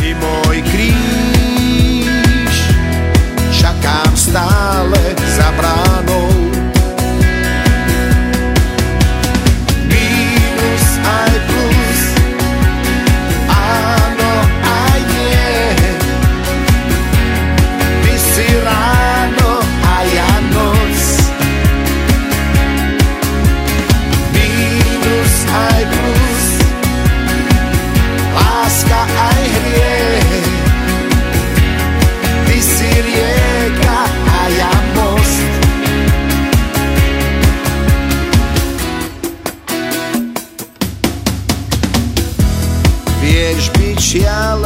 si môj kríž, čakám stále za bránou. Mínus aj plus, áno aj nie. Ty si ráno a ja noc. Mínus aj plus, láska aj hriech. Ty si rieka a ja most. Vieš byť šialený,